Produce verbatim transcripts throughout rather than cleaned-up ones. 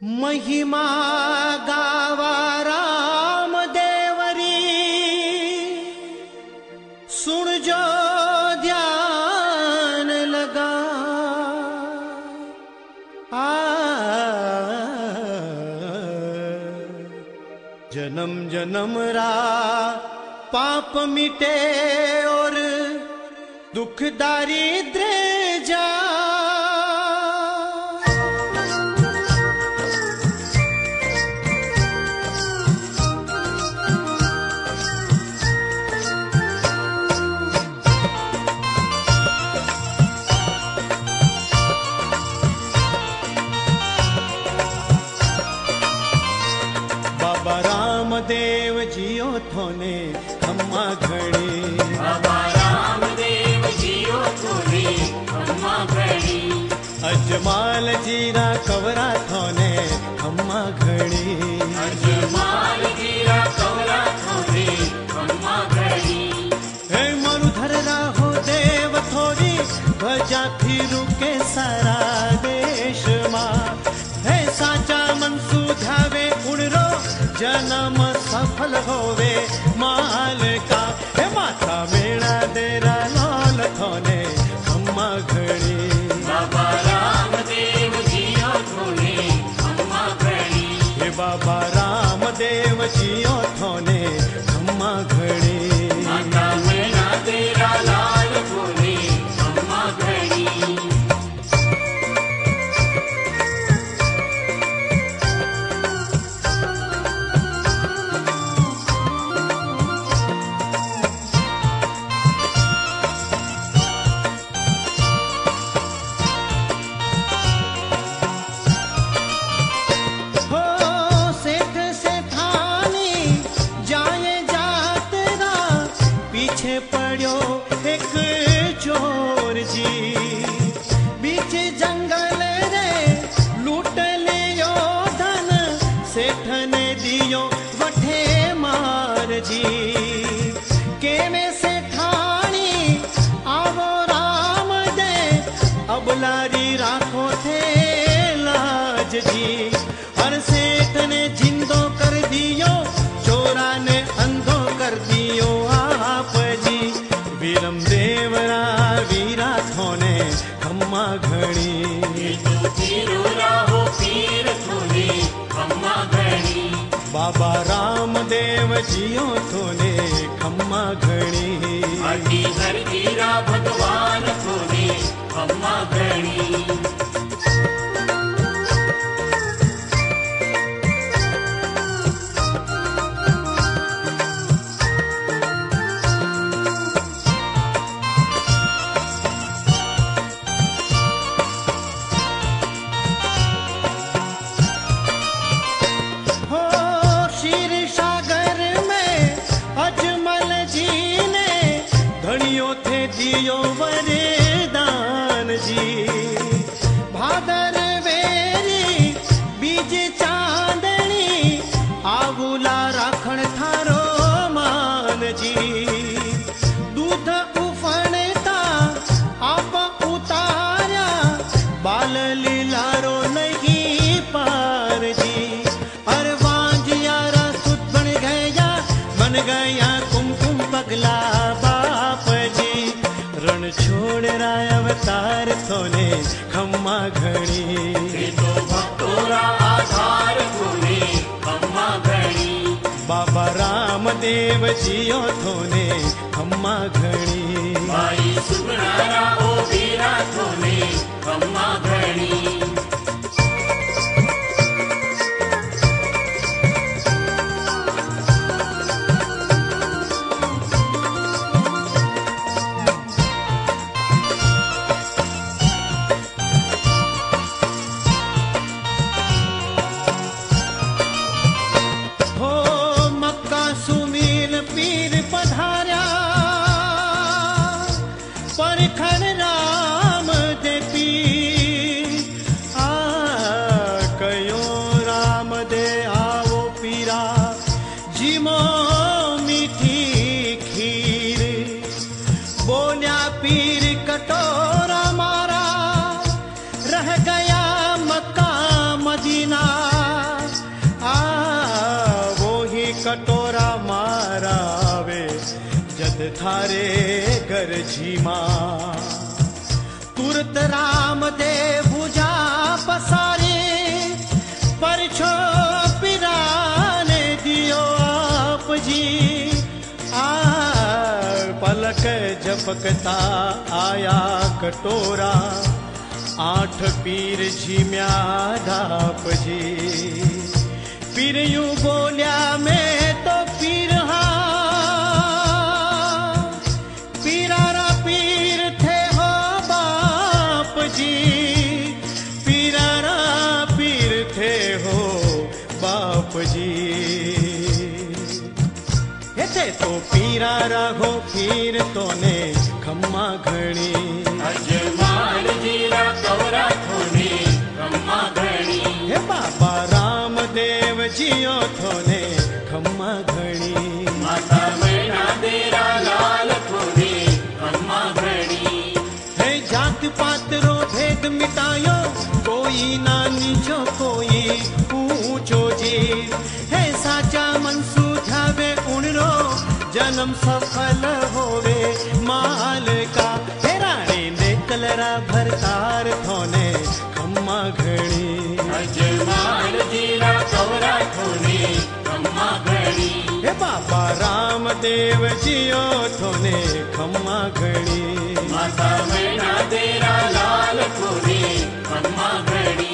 महिमा गावा राम देवरी, सुन जो ध्यान लगा। आ जन्म जन्म रा पाप मिटे और दुख दारिद्र जा। बाबा रामदेव जियो थोने खम्मा घड़ी। बाबा रामदेव जियो थोने खम्मा घड़ी। अजमाल जीरा कवरा थोने खम्मा घड़ी। अजमाल जीरा कवरा थोने खम्मा घड़ी। हे मरुधर राहो देव थोरी भजा थी रुके सारा देश मा। हे साचा मन सुधावे उड़रो जन्म सफल होवे माल का। हे माथा मेणा देरा लाल थोने खम्मा घड़ी। बाबा रामदेव जियो थोने खम्मा घड़ी। हे बाबा रामदेव जियो थोने खम्मा घड़ी। माता मेणा तेरा लाल थोने खम्मा घड़ी। पड़ो एक चोर जी बीच जंगल रे लूट लियो धन। सेठ ने दियो वठे मार जी। के में सेठानी आवो राम दे अबलारी राखो थे लाज जी। हर सेठ ने जिंदो कर दियो चोरा ने अंधो कर दियो आप जी। वीरम देवरा वीरा थोने खम्मा घड़ी। तो पीरो राहो पीर थोने खम्मा घड़ी। बाबा रामदेव जियो थोने खम्मा घड़ी। अटी घर वीरा भगवान थोने खम्मा घड़ी। दियो वरदान जी। भादर वेरी बीज चांदनी आगुला राखण थारो मान जी। दूध उफणता आप उतार्या बाल लीलारो नहीं पार जी। अर वांजियारा सुत बन गया बन गया कुमकुम पगला बाप जी। रण छोड़ राय अवतार थोने खम्मा घड़ी। तो भक्तोरा आधार थोने खम्मा घड़ी। बाबा रामदेव जियो थोने खम्मा घड़ी। भाई सुगनारा ओ वीरा थोने खम्मा घड़ी। थारे गरजी मां तुरत राम दे भुजा पसारे परछो पिराने दियो आप जी आ पलक झपकता आया कटोरा आठ पीर झीम्या धाप जी पीर यूं बोलिया मैं तो पीर हाँ पीरारा पीर थे हो बाप जी पीरारा पीर थे हो बाप जी हे थे तो पीरारा हो पीर तो ने खम्मा घणी अजमाल जीरा कवरा थोने खम्मा घणी हे बाबा रामदेव जियो थोने खम्मा घणी माता मैना देरा लाल थोने खम्मा घणी हे जात पात रो भेद मिटायो कोई ना नीचो कोई ऊंचो जी हे साचा मन सुझावे उणरो जन्म सफल होवे माल का हे रानी ने कलरा भरतार थोने खम्मा घणी अजमाल जीरा कवरा थोने खम्मा घणी हे बाबा रामदेव जियो थोने खम्मा घणी माता मैना देरा लाल थोने खम्मा घणी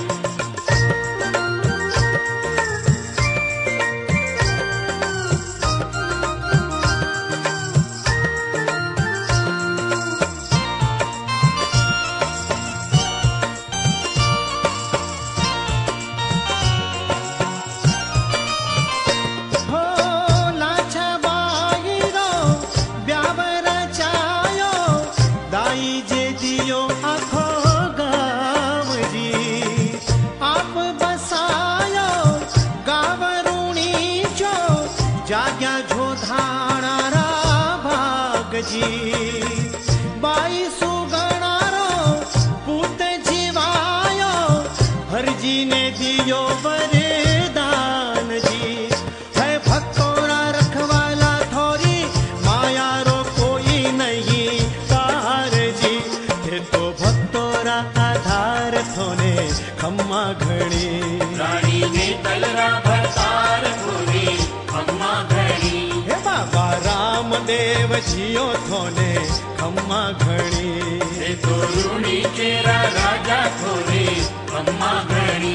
बाई सुगणारो पुत जीवायो हर जी ने दियो वरदान जी है भक्तोरा रखवाला थोरी माया रो कोई नहीं कार जी थे तो भक्तोरा आधार थोने खम्मा घणी रानी ने तलरा भरतार थोने खम्मा घणी हे बाबा रामदेव जियो थोने खम्मा घणी हे तो रूणी चेरा राजा थोने खम्मा घणी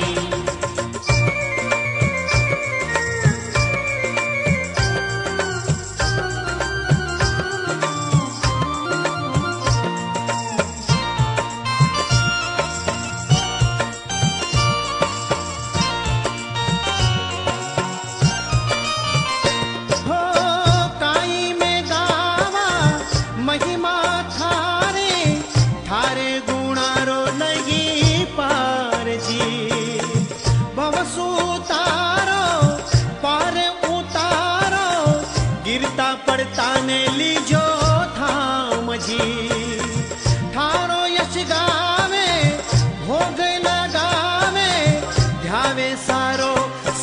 पड़ता ने लीजो थाम जी थारो यश गावे भोग लगावे ध्यावे सारो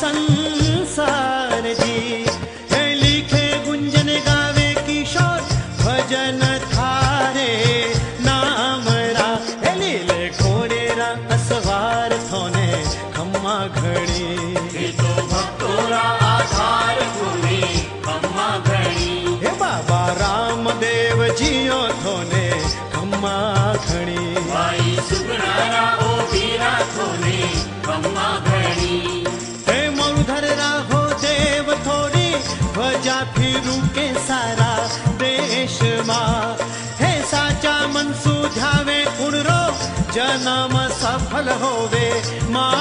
संसार जी हे लिखे गुंजन गावे किशोर भजन थारे नाम रा हे लीले घोड़ेरा असवार थोने खम्मा घणी हे तो भक्तोरा आधार थोने खम्मा घणी बाबा रामदेव जियो थोने खम्मा घणी भाई सुगणारा ओ वीरा थोने खम्मा घणी हे मरुधर राहो देव थोड़ी भजा फिरू के सारा देश मां हे साचा मन सुझावे उणरो जन्म सफल होवे मां